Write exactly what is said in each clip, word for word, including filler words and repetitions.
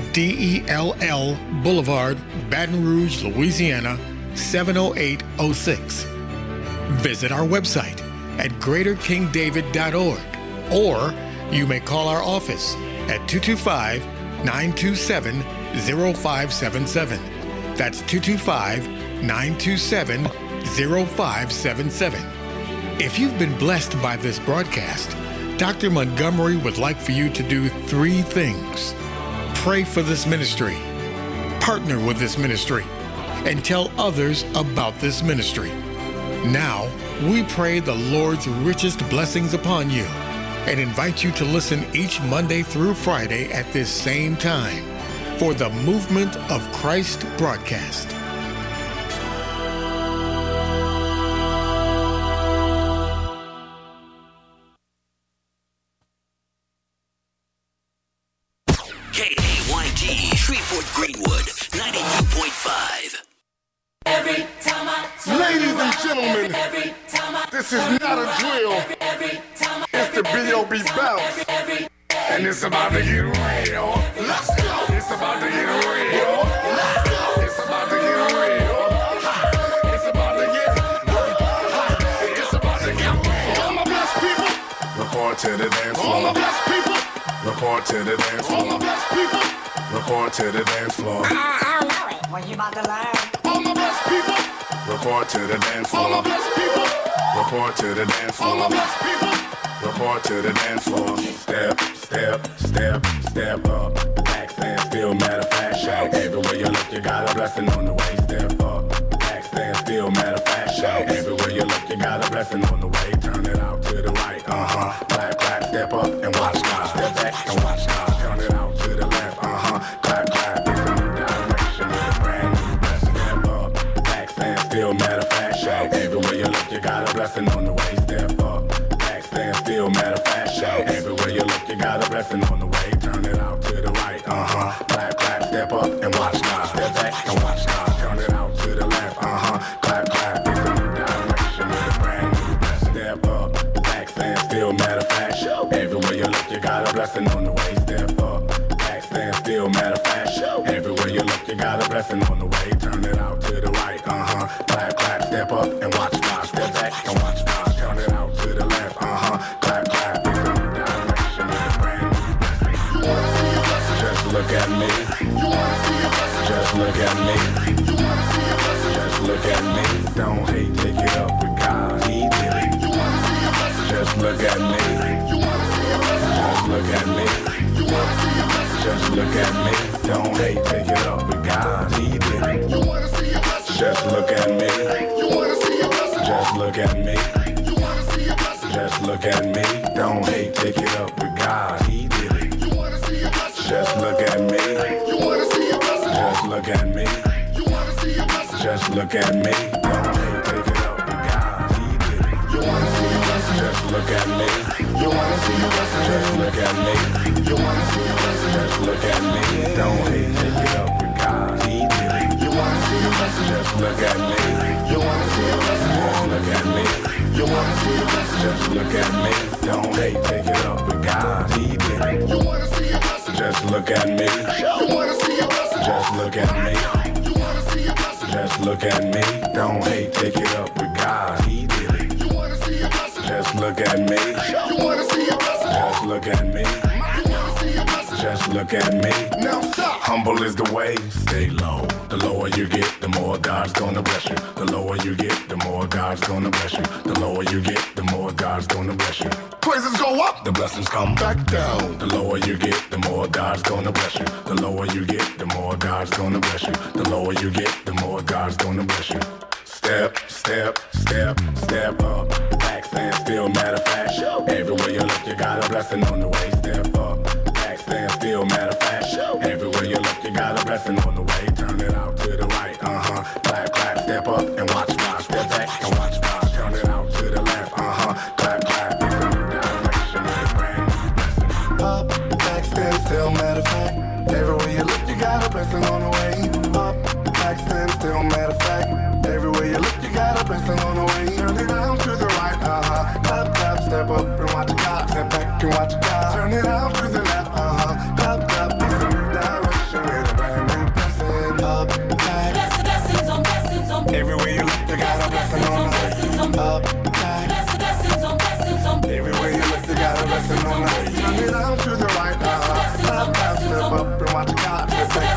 D E L L Boulevard, Baton Rouge, Louisiana, seven oh eight oh six. Visit our website at greater king david dot org, or you may call our office at two two five, nine two seven, oh five seven seven. That's two two five, nine two seven, oh five seven seven. If you've been blessed by this broadcast, Doctor Montgomery would like for you to do three things. Pray for this ministry, partner with this ministry, and tell others about this ministry. Now, we pray the Lord's richest blessings upon you and invite you to listen each Monday through Friday at this same time for the Movement of Christ broadcast. K A Y T, Shreveport Greenwood, ninety-two point five. Every time I Ladies and gentlemen, every time I this is not a drill. every time I It's the B O B bounce. every And it's about to get real. Let's go. It's about to get real. Let's go. It's about to get real. It's about to get It's about to get real. All my blessed people. Report to the dance floor. All my blessed people. Report to the dance floor. All my blessed people. Report to the dance floor. I, I don't know it. What you about to learn? All my blessed people. Report to the dance floor. All my blessed people. Report to the dance floor. All my blessed people. Report to the dance floor. Step, step, step, step up. Back stand still, matter of fact, shout. Everywhere you look, you got a blessing on the way. Step up. Back stand still, matter of fact, shout. Everywhere you look, you got a blessing on the way. Turn it out to the right, uh-huh. Clap, clap, step up and watch God. Step back and watch God. Turn it out to the left, uh-huh. Clap, clap, it's a new direction with a brand new blessing. Step up. Back stand still, matter of fact, shout. Everywhere you look, you got a blessing on the way. Step up. Stand still, matter of fact, shout. Everywhere you look, you got a blessing on the way. Turn it out to the right, uh-huh. Clap, clap, step up and watch God. Step back and watch God. Turn it out to the left, uh-huh. Clap, clap, it's a new direction with a brand new blessing. Step up, back, stand still, matter of fact, shout. Everywhere you look, you got a blessing on the way. Step up, back, stand still, matter of fact, shout. Everywhere you look, you got a blessing on the way. Turn it out to the right, uh-huh. Clap, clap, step up and watch God. Step back and watch God. Turn it out to the left, uh-huh. Clap, clap, it's a new direction with a brand new blessing. You wanna see a blessing? Just look at me. You wanna see a blessing? Just look at me. You wanna see a blessing? Just look at me. Don't hate, take it up with God. He did it. You wanna see a blessing? Just look at me. You wanna see a blessing? Just look at me. You wanna see a blessing? Just look at me. Don't hate, take it up with God. He did it. You wanna see a blessing? Just look at me. You wanna see a blessing? Just look at me. You wanna see a blessing? Just look at me. Don't hate, take it up with God. He did it. You wanna see a blessing? Just look at me. You wanna see a blessing? Just look at me. You wanna see a blessing? Just look at me. Don't hate, take it up with God. He did it. You wanna see a blessing? Just look at me. You wanna see a blessing? Just look at me. You wanna see a blessing? Just look at me. Don't hate, take it up with God. He did it. You wanna see a blessing? Just look at me. You wanna see a blessing? Just look at me. You wanna see a blessing? Just look at me. Don't hate, take it up with God. He did it. You wanna see a blessing? Just look at me. You wanna see a blessing? Just look at me. You wanna see a blessing? Just look at me. Don't hate, take it up with God. He did it. You wanna see a blessing? Just look at me. You wanna see a blessing? Just look at me. You wanna see a blessing? Just look at me. Now stop. Humble is the way. Stay low. The lower you get, the more God's gonna bless you. The lower you get, the more God's gonna bless you. The lower you get, the more God's gonna bless you. Praises go up, the blessings come back down. The lower you get, the more God's gonna bless you. The lower you get, the more God's gonna bless you. The lower you get, the more God's gonna bless you. Step, step, step, step up. Back stand still, matter of fact. Everywhere you look, you got a blessing on the way. Step up. Back stand still, matter of fact. Everywhere you look, you got a blessing on the way. Turn it out to the right, uh-huh. Clap, clap, step up and watch God. Step back and watch God. Turn it out to the left, uh-huh. Clap, clap, it's a new direction with a brand new blessing. Up, back stand still, matter of fact. Everywhere you look, you got a blessing on the way. Up, back stand still, matter of fact. Everywhere you look, you got a blessing on the way. Turn it out to the right, uh-huh. Clap, clap, step up and watch God. Step back and watch God. Turn it out to the left, uh-huh. Clap, clap, it's a new direction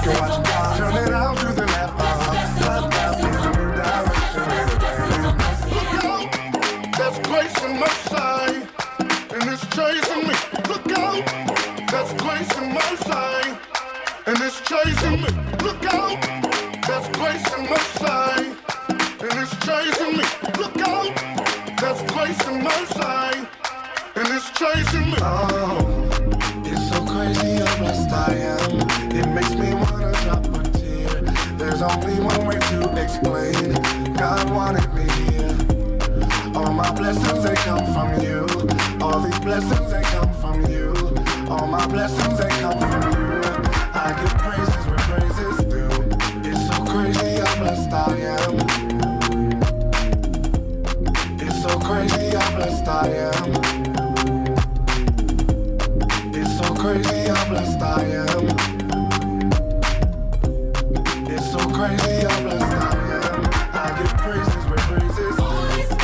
can watch me turn it out to the left. Uh-huh. Left, left, in a new direction. Look out, that's grace and mercy, and it's chasing me. Look out, that's grace and mercy, and it's chasing me. Look out, that's grace and mercy, and it's chasing me. Look out, that's grace and mercy, and it's chasing me. Oh, it's so crazy how blessed I am. It makes me wanna drop a tear. There's only one way to explain. God wanted me here. All my blessings, they come from you. All these blessings, they come from you. All my blessings, they come from you. I give praises where praises due. It's so crazy how blessed I am. It's so crazy how blessed I am. It's so crazy how blessed I am. It's so crazy how blessed I am. I give praises where praises due.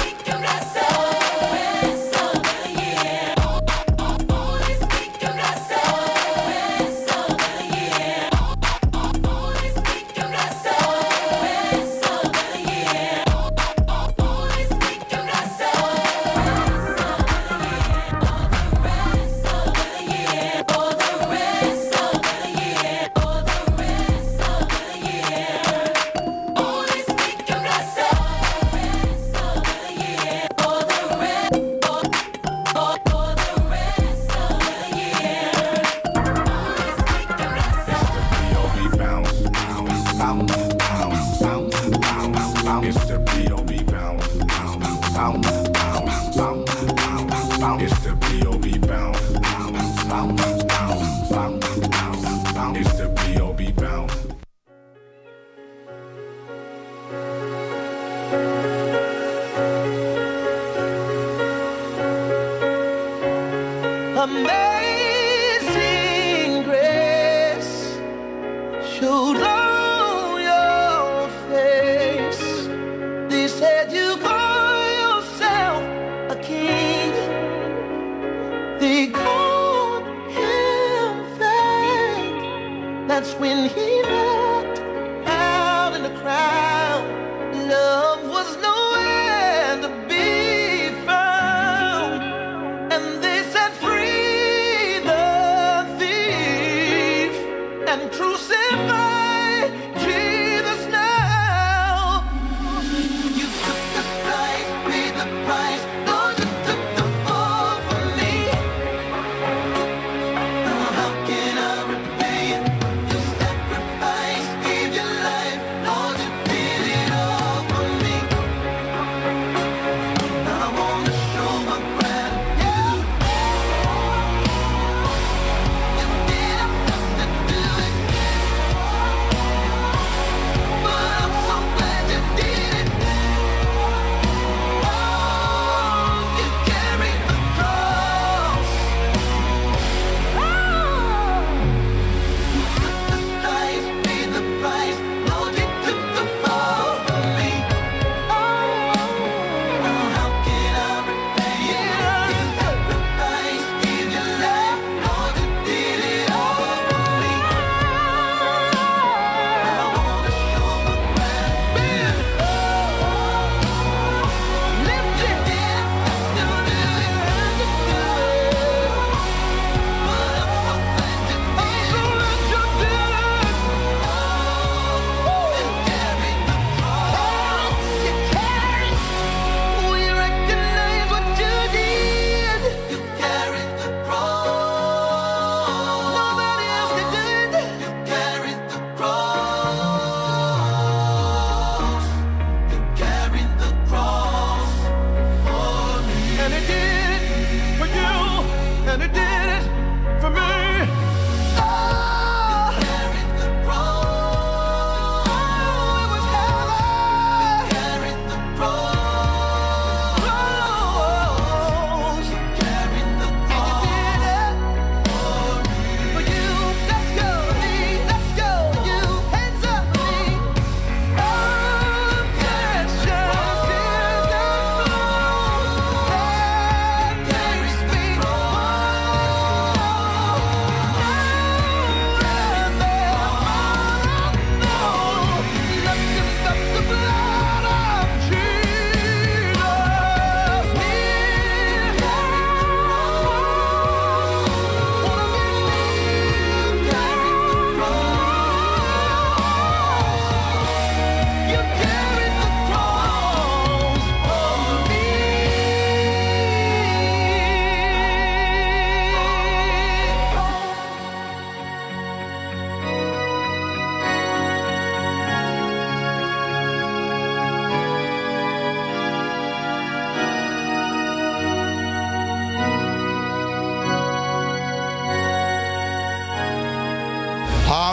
Amazing grace, showed on your face. They said you call yourself a king. They called him fake. That's when he walked out in the crowd. Love was nowhere to be found. And they set free the thief and crucify Jesus now. You took the price, paid the price. Lord, you took the fall for me. Now how can I repay it? Your sacrifice, gave your life. Lord, you did it all for me. Now I wanna show my gratitude. You did enough to do it.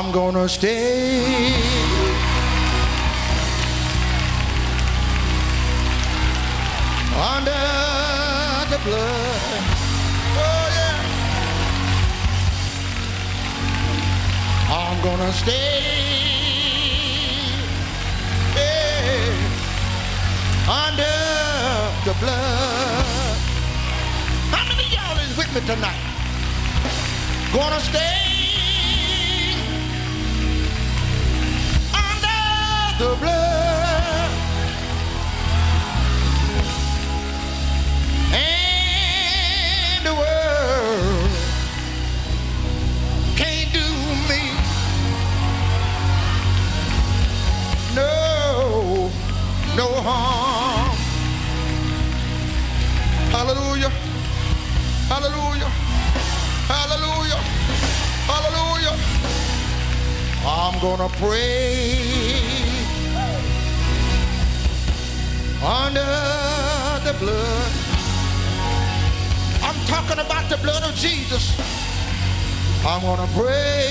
I'm gonna stay under the blood. Oh yeah. I'm gonna stay yeah, under the blood. How many of y'all is with me tonight? Gonna stay under the blood. And the world can't do me no, no harm. Hallelujah, hallelujah, hallelujah, hallelujah. I'm gonna pray under the blood. I'm talking about the blood of Jesus. I'm gonna pray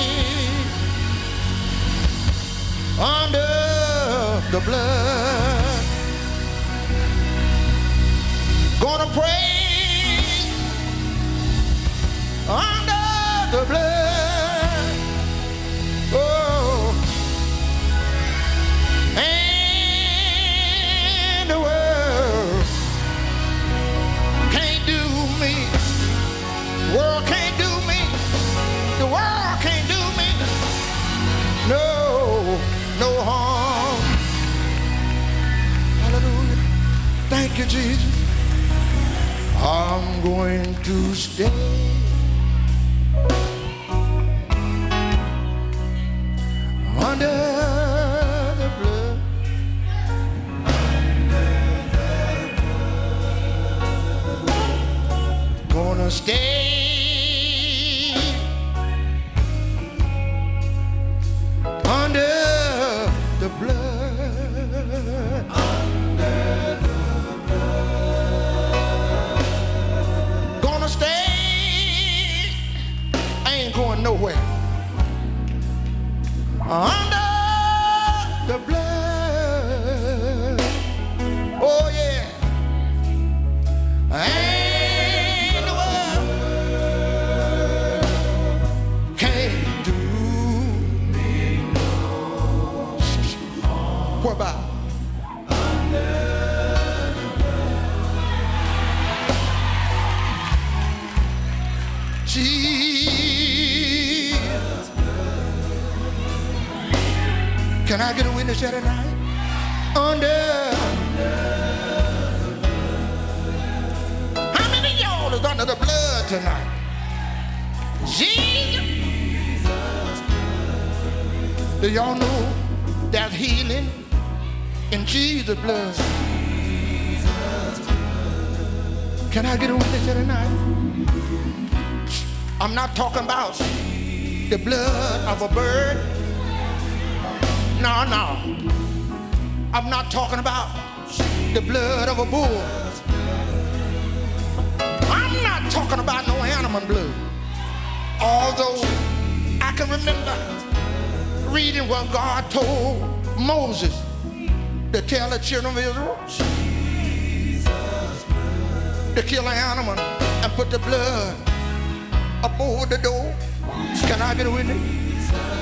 under the blood. Gonna pray under the blood. Oh, and the world can't do me. The world can't do me. The world can't do me. No, no harm. Hallelujah. Thank you, Jesus. I'm going to stay under the blood. Gonna stay under the blood. Under the blood. Gonna stay. I ain't going nowhere. Under the blood. Oh yeah. And the world can't do me no. What about? Under the blood. Jesus. Can I get a witness here tonight? Under. How many of y'all is under the blood tonight? Jesus. Do y'all know there's healing in Jesus' blood? Can I get a witness here tonight? I'm not talking about the blood of a bird. No, no. I'm not talking about the blood of a bull. I'm not talking about no animal blood. Although I can remember reading what God told Moses to tell the children of Israel to kill an animal and put the blood up over the door. Can I get a witness?